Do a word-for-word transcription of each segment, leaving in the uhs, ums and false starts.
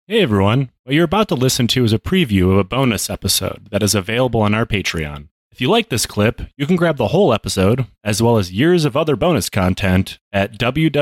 Hey everyone, what you're about to listen to is a preview of a bonus episode that is available on our Patreon. If you like this clip, you can grab the whole episode, as well as years of other bonus content at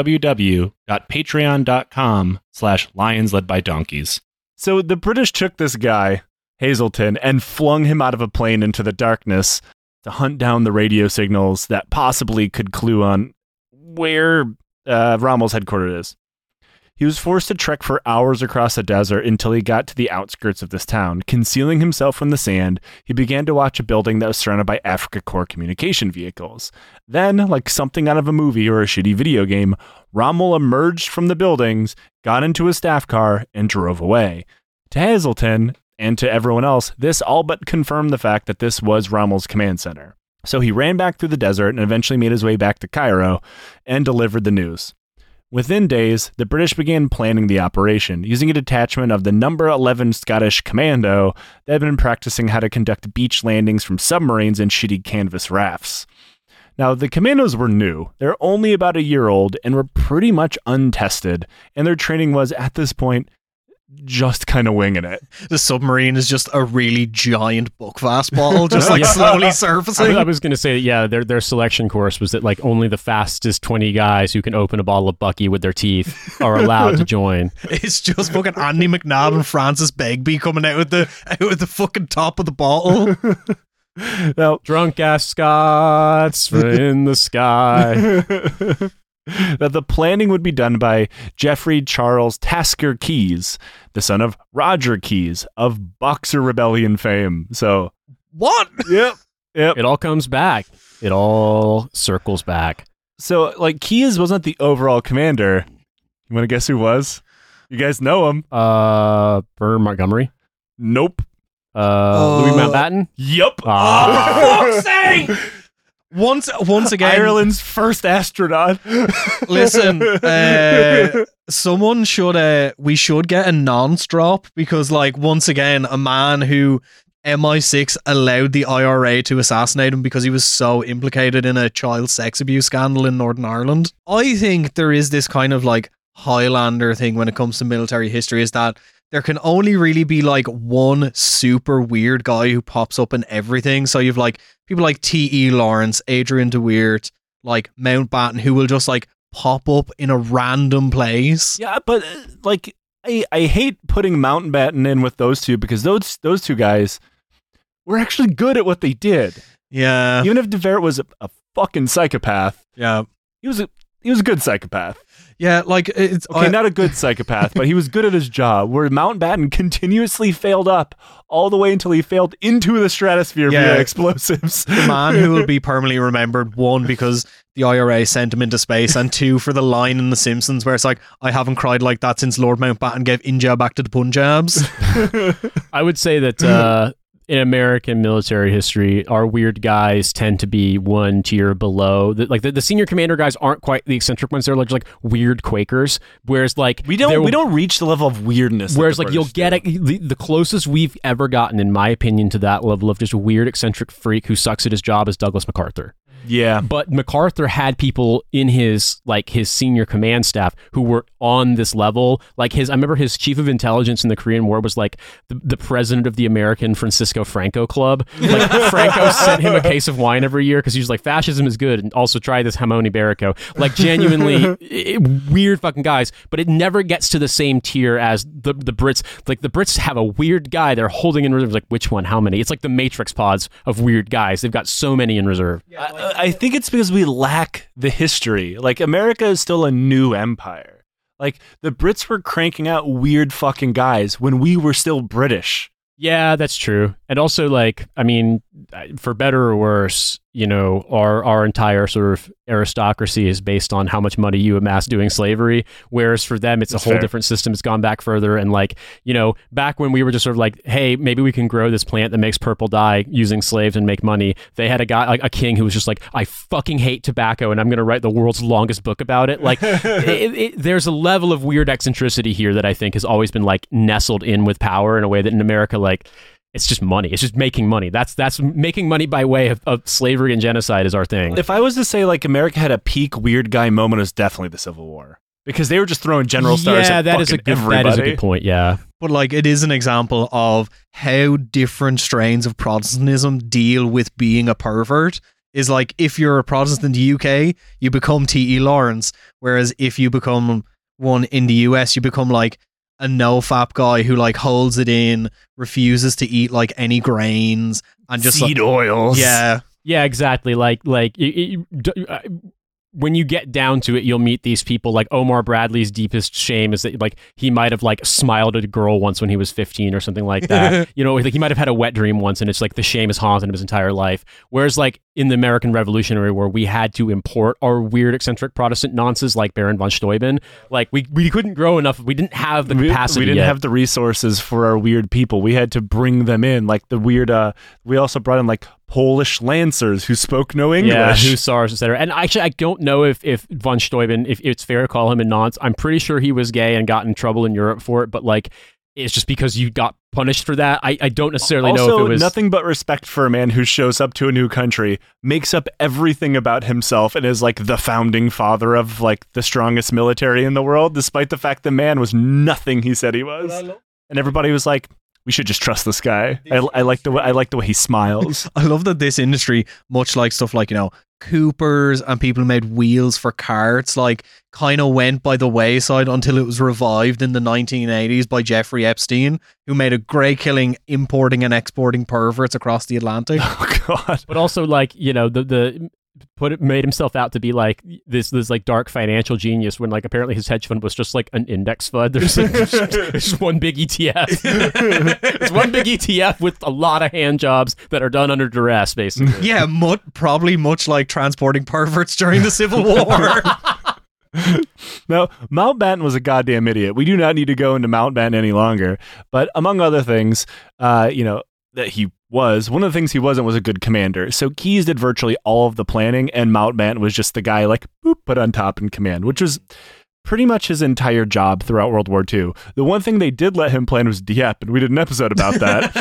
www.patreon.com slash lions led by donkeys. So the British took this guy, Hazelton, and flung him out of a plane into the darkness to hunt down the radio signals that possibly could clue on where uh, Rommel's headquarters is. He was forced to trek for hours across the desert until he got to the outskirts of this town. Concealing himself from the sand, he began to watch a building that was surrounded by Afrika Korps communication vehicles. Then, like something out of a movie or a shitty video game, Rommel emerged from the buildings, got into his staff car, and drove away. To Hazelton, and to everyone else, this all but confirmed the fact that this was Rommel's command center. So he ran back through the desert and eventually made his way back to Cairo and delivered the news. Within days, the British began planning the operation, using a detachment of the number eleven Scottish Commando that had been practicing how to conduct beach landings from submarines and shitty canvas rafts. Now, the Commandos were new. They're only about a year old and were pretty much untested, and their training was, at this point, just kind of winging it. The submarine is just a really giant Buckfast bottle, just like Yeah. slowly surfacing. I, I was going to say, yeah, their their selection course was that like only the fastest twenty guys who can open a bottle of Bucky with their teeth are allowed to join. It's just fucking Andy McNabb and Francis Begbie coming out with the out with the fucking top of the bottle. Now, Drunk ass Scots in the sky. that the planning would be done by Geoffrey Charles Tasker Keyes, the son of Roger Keyes of Boxer Rebellion fame. So, What? yep, yep. It all comes back. It all circles back. So, like, Keyes wasn't the overall commander. You want to guess who was? You guys know him. Uh, Burr Montgomery. Nope. Uh, Louis Uh, Mountbatten. Yep. Ah. Fuck's sake! Once, once again, Ireland's first astronaut. listen, uh, someone should, uh, we should get a nonce drop because, like, once again, a man who M I six allowed the I R A to assassinate him because he was so implicated in a child sex abuse scandal in Northern Ireland. I think there is this kind of, like, Highlander thing when it comes to military history, is that there can only really be like one super weird guy who pops up in everything. So you've like people like T E Lawrence, Adrian de Weert, like Mountbatten, who will just like pop up in a random place. Yeah, but uh, like I, I hate putting Mountbatten in with those two because those those two guys were actually good at what they did. Yeah. Even if de Weert was a, a fucking psychopath, Yeah. he was a he was a good psychopath. Yeah, like it's Okay, I- not a good psychopath, but he was good at his job. Where Mountbatten continuously failed up all the way until he failed into the stratosphere Yeah. via explosives. the man who will be permanently remembered, one, because the I R A sent him into space, and two, for the line in The Simpsons where it's like, I haven't cried like that since Lord Mountbatten gave India back to the Punjabs. I would say that uh, in American military history, our weird guys tend to be one tier below. The, like the, the senior commander guys aren't quite the eccentric ones; they're like, like weird Quakers. Whereas, like we don't there- we don't reach the level of weirdness. that Whereas, the like, you'll British get do. it. The, the closest we've ever gotten, in my opinion, to that level of just a weird eccentric freak who sucks at his job is Douglas MacArthur. Yeah, But MacArthur had people in his like his senior command staff who were on this level. Like his, I remember his chief of intelligence in the Korean War was like the, the president of the American Francisco Franco Club. Like Franco sent him a case of wine every year because he was like, fascism is good, and also try this jamon iberico. Like genuinely i- weird fucking guys. But it never gets to the same tier as the the Brits. Like the Brits have a weird guy they're holding in reserve. Like which one? How many? It's like the Matrix pods of weird guys. They've got so many in reserve. I, I think it's because we lack the history. Like, America is still a new empire. Like, the Brits were cranking out weird fucking guys when we were still British. Yeah, that's true. And also, like, I mean, for better or worse, you know, our our entire sort of aristocracy is based on how much money you amass doing slavery. Whereas for them, it's That's a whole fair. different system. It's gone back further. And like, you know, back when we were just sort of like, hey, maybe we can grow this plant that makes purple dye using slaves and make money. They had a guy, like a king who was just like, I fucking hate tobacco and I'm going to write the world's longest book about it. Like, it, it, there's a level of weird eccentricity here that I think has always been like nestled in with power in a way that in America, like, it's just money. It's just making money. That's that's making money by way of, of slavery and genocide is our thing. If I was to say, like, America had a peak weird guy moment, it was definitely the Civil War. because they were just throwing general stars yeah, at that is a fucking good, everybody. that is a good point. Yeah, But like, it is an example of how different strains of Protestantism deal with being a pervert. Is like, if you're a Protestant in the U K, you become T E Lawrence, whereas if you become one in the U S, you become like a no-fap guy who like holds it in, refuses to eat like any grains, and just Seed like, oils. yeah. yeah, exactly. Like, like it, it, d- uh, when you get down to it, you'll meet these people. Like Omar Bradley's deepest shame is that like he might have like smiled at a girl once when he was fifteen or something like that. You know, like he might have had a wet dream once, and it's like the shame is haunted him his entire life. Whereas like in the American Revolutionary War, we had to import our weird eccentric Protestant nonsense like Baron von Steuben. Like we we couldn't grow enough. We didn't have the We, capacity. we didn't yet. have the resources for our weird people. We had to bring them in, like the weird. Uh, we also brought in like Polish lancers who spoke no English. Yeah, hussars, et cetera. And actually, I don't know if, if von Steuben, if it's fair to call him a nonce. I'm pretty sure he was gay and got in trouble in Europe for it, but like, it's just because you got punished for that. I, I don't necessarily also, know if it was... nothing but respect for a man who shows up to a new country, makes up everything about himself, and is like the founding father of like the strongest military in the world, despite the fact the man was nothing he said he was. And everybody was like, we should just trust this guy. I, I like the way I like the way he smiles. I love that this industry, much like stuff like, you know, Coopers and people who made wheels for carts, like kind of went by the wayside until it was revived in the nineteen eighties by Jeffrey Epstein, who made a great killing importing and exporting perverts across the Atlantic. Oh God! But also, like, you know, the the put it made himself out to be like this this like dark financial genius when like apparently his hedge fund was just like an index fund. There's like there's just, there's just one big E T F. It's one big E T F with a lot of hand jobs that are done under duress, basically. Yeah, mu- probably much like transporting perverts during the Civil War. No, Mountbatten was a goddamn idiot. We do not need to go into Mountbatten any longer. But among other things, uh, you know, that he was, one of the things he wasn't was a good commander. So Keyes did virtually all of the planning, and Mountbatten was just the guy like, boop, put on top in command, which was pretty much his entire job throughout World War Two. The one thing they did let him plan was Dieppe, and we did an episode about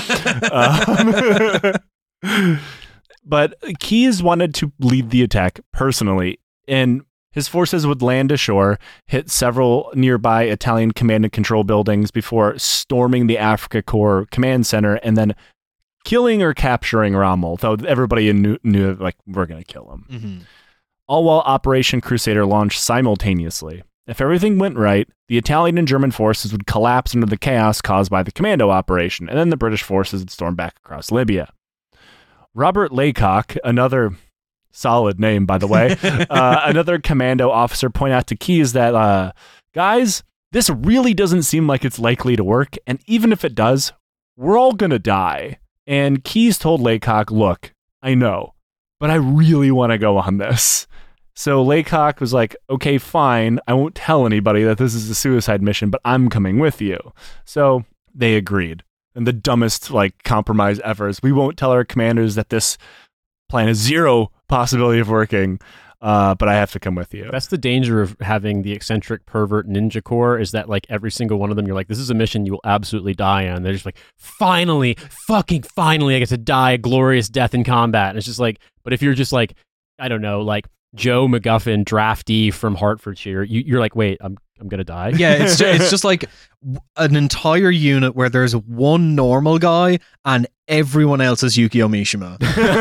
that. um, but Keyes wanted to lead the attack personally, and his forces would land ashore, hit several nearby Italian command and control buildings before storming the Africa Corps command center and then killing or capturing Rommel, though everybody knew, knew like, we're going to kill him. Mm-hmm. All while Operation Crusader launched simultaneously. If everything went right, the Italian and German forces would collapse under the chaos caused by the commando operation, and then the British forces would storm back across Libya. Robert Laycock, another solid name, by the way, uh, another commando officer, pointed out to Keyes that, uh, guys, this really doesn't seem like it's likely to work, and even if it does, we're all going to die. And Keyes told Laycock, look, I know, but I really want to go on this. So Laycock was like, okay, fine. I won't tell anybody that this is a suicide mission, but I'm coming with you. So they agreed. And the dumbest like compromise ever is we won't tell our commanders that this plan has zero possibility of working, uh, but I have to come with you. That's the danger of having the eccentric pervert ninja corps, is that like every single one of them, you're like, this is a mission you will absolutely die on. They're just like, finally, fucking finally, I get to die a glorious death in combat. And it's just like, but if you're just like, I don't know, like Joe McGuffin, draftee from Hertfordshire, you, you're like, wait, I'm I'm gonna die. Yeah, it's just, it's just like an entire unit where there's one normal guy and everyone else is Yukio Mishima.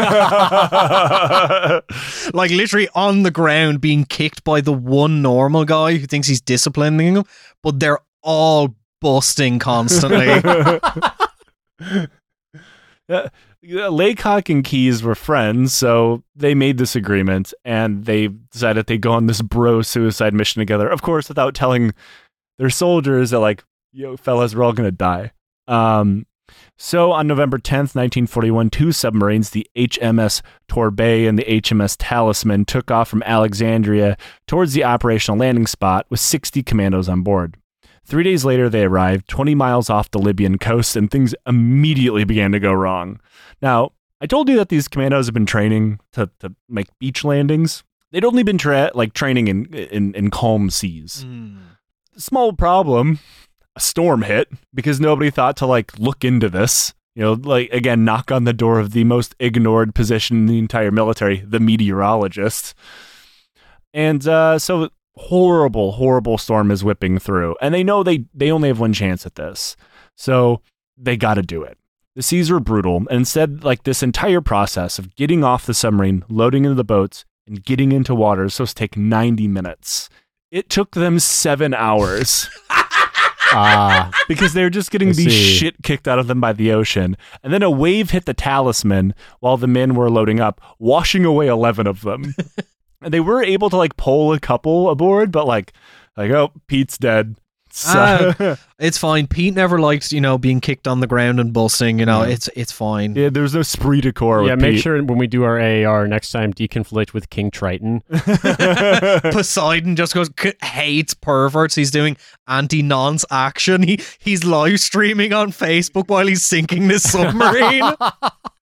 Like literally on the ground being kicked by the one normal guy who thinks he's disciplining him, but they're all busting constantly. uh, Laycock and Keyes were friends, so they made this agreement, and they decided they'd go on this bro suicide mission together. Of course, without telling their soldiers that, like, yo, fellas, we're all gonna die. Um, so on November tenth, nineteen forty-one, two submarines, the H M S Torbay and the H M S Talisman, took off from Alexandria towards the operational landing spot with sixty commandos on board. Three days later, they arrived twenty miles off the Libyan coast, and things immediately began to go wrong. Now, I told you that these commandos have been training to, to make beach landings. They'd only been tra- like training in, in, in calm seas. Mm. Small problem, a storm hit because nobody thought to like look into this. You know, like, again, knock on the door of the most ignored position in the entire military, the meteorologist. And uh, so horrible, horrible storm is whipping through, and they know they, they only have one chance at this. So they got to do it. The seas are brutal, and instead, like, this entire process of getting off the submarine, loading into the boats, and getting into water is supposed to take ninety minutes. It took them seven hours. Ah, because they were just getting I the see. shit kicked out of them by the ocean. And then a wave hit the Talisman while the men were loading up, washing away eleven of them. And they were able to, like, pull a couple aboard, but, like, like oh, Pete's dead. So, Ah, it's fine. Pete never liked, you know, being kicked on the ground and busting. You know, Yeah. it's it's fine. yeah, there's no esprit de corps yeah. with Make Pete. sure when we do our A A R next time, deconflict with King Triton. Poseidon just goes c- hates perverts. He's doing anti-nonce action. He he's live streaming on Facebook while he's sinking this submarine.